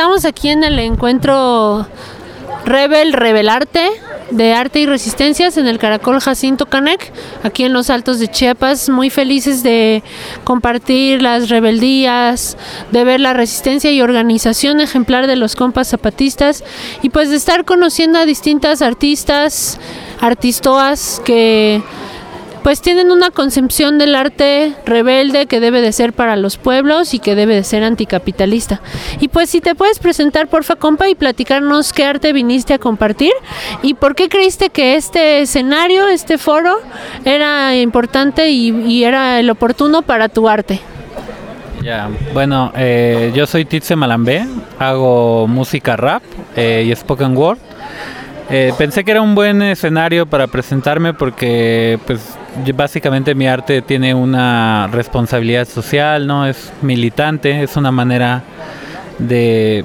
estamos aquí en el encuentro Rebelarte, de Arte y Resistencias en el Caracol Jacinto Canec, aquí en los Altos de Chiapas, muy felices de compartir las rebeldías, de ver la resistencia y organización ejemplar de los compas zapatistas y pues de estar conociendo a distintas artistoas que pues tienen una concepción del arte rebelde que debe de ser para los pueblos y que debe de ser anticapitalista. Y pues si te puedes presentar, porfa, compa, y platicarnos qué arte viniste a compartir y por qué creíste que este escenario, este foro, era importante y era el oportuno para tu arte. Ya, bueno, yo soy Titze Malambé, hago música rap y spoken word. Pensé que era un buen escenario para presentarme porque pues básicamente mi arte tiene una responsabilidad social, ¿no? Es militante, es una manera de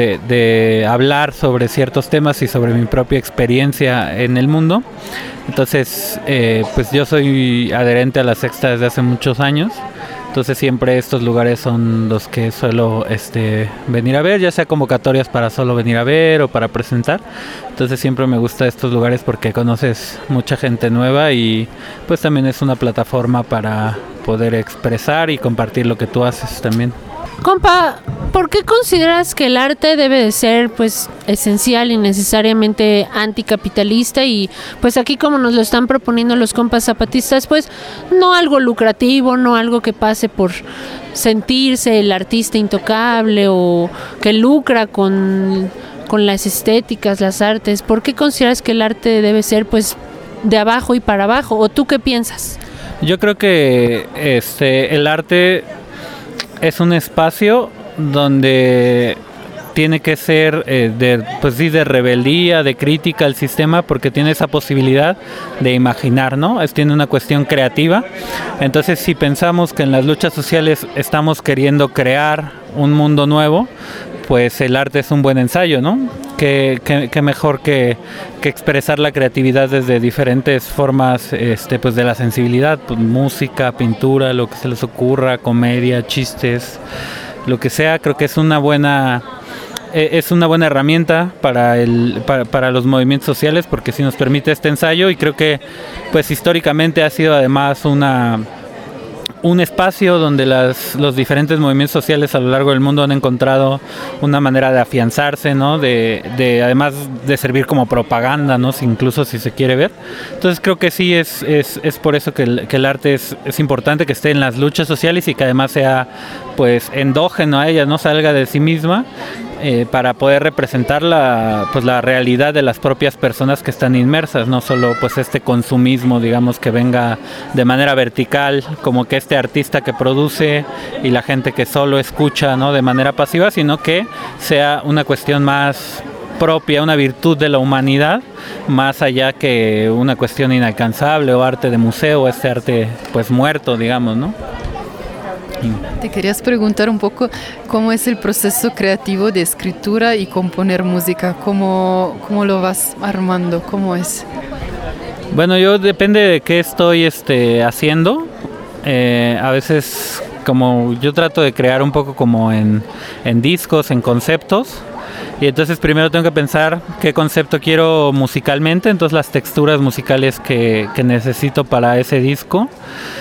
hablar sobre ciertos temas y sobre mi propia experiencia en el mundo. Entonces, pues yo soy adherente a la Sexta desde hace muchos años. Entonces siempre estos lugares son los que suelo venir a ver, ya sea convocatorias para solo venir a ver o para presentar. Entonces siempre me gusta estos lugares porque conoces mucha gente nueva y pues también es una plataforma para poder expresar y compartir lo que tú haces también. Compa, ¿por qué consideras que el arte debe de ser pues esencial y necesariamente anticapitalista y pues aquí como nos lo están proponiendo los compas zapatistas, pues no algo lucrativo, no algo que pase por sentirse el artista intocable o que lucra con las estéticas, las artes? ¿Por qué consideras que el arte debe ser pues de abajo y para abajo? ¿O tú qué piensas? Yo creo que el arte es un espacio donde tiene que ser de rebeldía, de crítica al sistema, porque tiene esa posibilidad de imaginar, ¿no? Tiene una cuestión creativa. Entonces, si pensamos que en las luchas sociales estamos queriendo crear un mundo nuevo, pues el arte es un buen ensayo, ¿no? Qué mejor que expresar la creatividad desde diferentes formas pues de la sensibilidad, pues música, pintura, lo que se les ocurra, comedia, chistes, lo que sea. Creo que es una buena herramienta para los movimientos sociales, porque sí nos permite este ensayo, y creo que pues históricamente ha sido además un espacio donde los diferentes movimientos sociales a lo largo del mundo han encontrado una manera de afianzarse, ¿no? De además de servir como propaganda, ¿no? Incluso si se quiere ver. Entonces creo que sí es por eso que el arte es importante que esté en las luchas sociales y que además sea pues endógeno a ellas, no salga de sí misma, para poder representar la realidad de las propias personas que están inmersas, no solo pues este consumismo, digamos, que venga de manera vertical, como que este artista que produce y la gente que solo escucha, ¿no? De manera pasiva, sino que sea una cuestión más propia, una virtud de la humanidad, más allá que una cuestión inalcanzable o arte de museo, este arte pues muerto, digamos, ¿no? Te querías preguntar un poco cómo es el proceso creativo de escritura y componer música, cómo lo vas armando, cómo es. Bueno, yo depende de qué estoy haciendo. A veces como yo trato de crear un poco como en discos, en conceptos. Y entonces primero tengo que pensar qué concepto quiero musicalmente, entonces las texturas musicales que necesito para ese disco.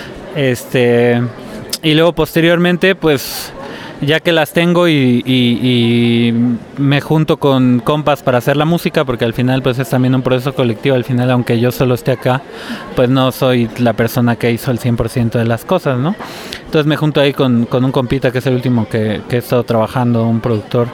Y luego posteriormente, pues ya que las tengo y me junto con compas para hacer la música, porque al final pues es también un proceso colectivo. Al final, aunque yo solo esté acá, pues no soy la persona que hizo el 100% de las cosas, ¿no? Entonces me junto ahí con un compita que es el último que he estado trabajando, un productor.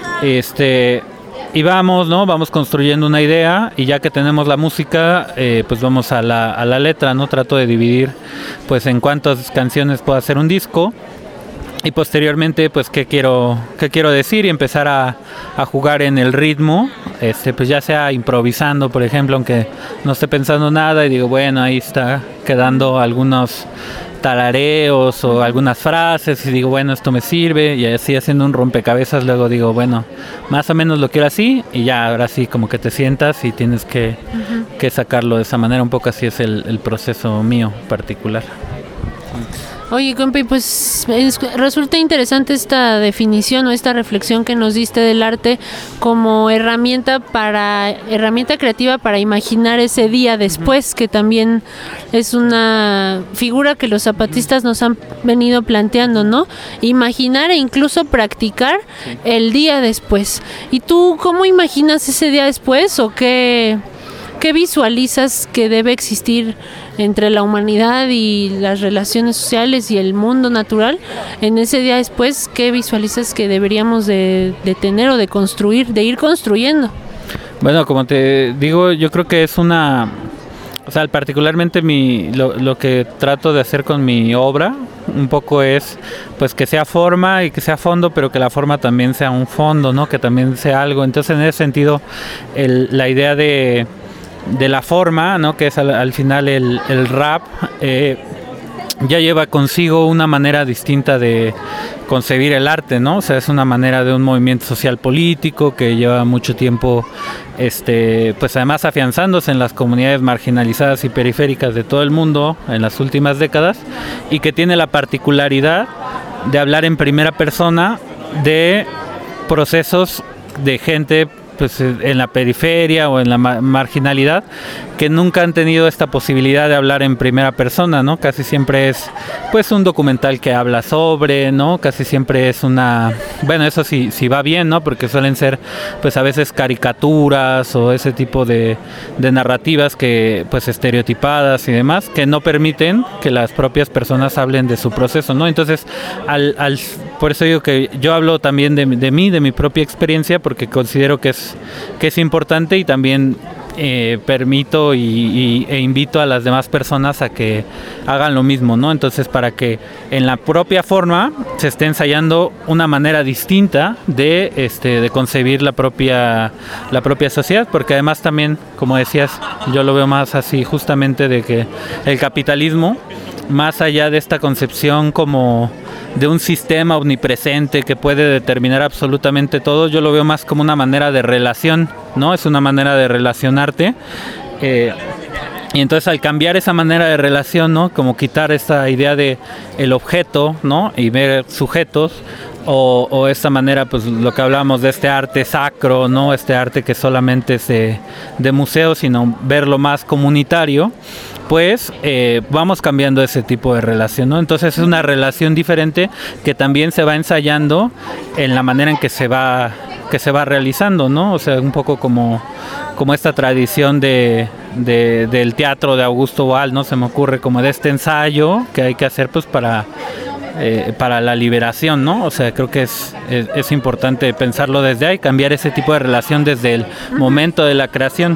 Y vamos construyendo una idea, y ya que tenemos la música, pues vamos a la letra, ¿no? Trato de dividir pues en cuántas canciones puedo hacer un disco, y posteriormente pues qué quiero decir, y empezar a jugar en el ritmo, pues ya sea improvisando, por ejemplo, aunque no esté pensando nada, y digo, bueno, ahí está quedando algunos tarareos o algunas frases, y digo, bueno, esto me sirve, y así haciendo un rompecabezas. Luego digo, bueno, más o menos lo quiero así, y ya ahora sí como que te sientas y tienes que sacarlo de esa manera. Un poco así es el proceso mío particular. Oye, compi, pues resulta interesante esta definición o esta reflexión que nos diste del arte como herramienta creativa para imaginar ese día después, que también es una figura que los zapatistas nos han venido planteando, ¿no? Imaginar e incluso practicar el día después. ¿Y tú cómo imaginas ese día después o qué visualizas que debe existir entre la humanidad y las relaciones sociales y el mundo natural en ese día después? ¿Qué visualizas que deberíamos de tener o de construir, de ir construyendo? Bueno, como te digo, yo creo que es particularmente lo que trato de hacer con mi obra un poco es pues que sea forma y que sea fondo, pero que la forma también sea un fondo, ¿no? Que también sea algo. Entonces, en ese sentido, la idea de la forma, ¿no? Que es al final el rap, ya lleva consigo una manera distinta de concebir el arte, ¿no? O sea, es una manera de un movimiento social político que lleva mucho tiempo, pues además afianzándose en las comunidades marginalizadas y periféricas de todo el mundo en las últimas décadas, y que tiene la particularidad de hablar en primera persona de procesos de gente pues en la periferia o en la marginalidad, que nunca han tenido esta posibilidad de hablar en primera persona, ¿no? Casi siempre es pues un documental que habla sobre, ¿no? Casi siempre es bueno, eso sí va bien, ¿no? Porque suelen ser pues a veces caricaturas o ese tipo de narrativas que pues estereotipadas y demás, que no permiten que las propias personas hablen de su proceso, ¿no? Entonces, por eso digo que yo hablo también de mí, de mi propia experiencia, porque considero que es importante, y también permito e invito a las demás personas a que hagan lo mismo, ¿no? Entonces, para que en la propia forma se esté ensayando una manera distinta de concebir la propia sociedad, porque además también, como decías, yo lo veo más así justamente de que el capitalismo, más allá de esta concepción como de un sistema omnipresente que puede determinar absolutamente todo, yo lo veo más como una manera de relación, ¿no? Es una manera de relacionarte, y entonces al cambiar esa manera de relación, ¿no? Como quitar esa idea de el objeto, ¿no? Y ver sujetos, o esta manera, pues lo que hablábamos de este arte sacro, ¿no? Este arte que solamente es de museo, sino verlo más comunitario, pues vamos cambiando ese tipo de relación, ¿no? Entonces es una relación diferente que también se va ensayando en la manera en que se va realizando, ¿no? O sea, un poco como esta tradición del teatro de Augusto Boal, ¿no? Se me ocurre como de este ensayo que hay que hacer pues para la liberación, ¿no? O sea, creo que es importante pensarlo desde ahí, cambiar ese tipo de relación desde el momento de la creación.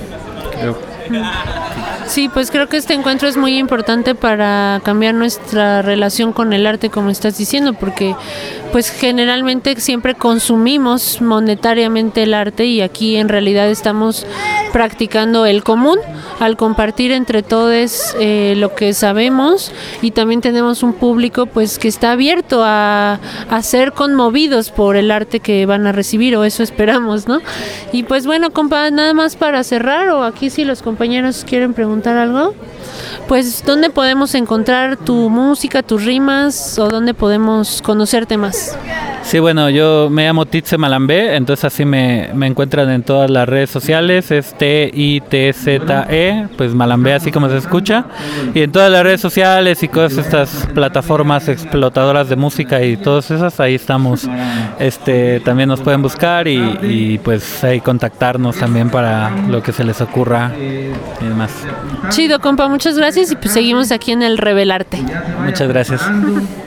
Sí, pues creo que este encuentro es muy importante para cambiar nuestra relación con el arte, como estás diciendo, porque pues generalmente siempre consumimos monetariamente el arte, y aquí en realidad estamos practicando el común al compartir entre todos lo que sabemos, y también tenemos un público pues que está abierto a ser conmovidos por el arte que van a recibir, o eso esperamos, ¿no? Y pues bueno, compa, nada más para cerrar, o aquí si los compañeros quieren preguntar algo, pues ¿dónde podemos encontrar tu música, tus rimas, o dónde podemos conocerte más? Sí, bueno, yo me llamo Titze Malambé, entonces así me encuentran en todas las redes sociales, es TITZE, pues Malambé así como se escucha, y en todas las redes sociales y todas estas plataformas explotadoras de música y todas esas, ahí estamos. También nos pueden buscar y pues ahí contactarnos también para lo que se les ocurra y demás. Chido, compa, muchas gracias, y pues seguimos aquí en el Revelarte. Muchas gracias.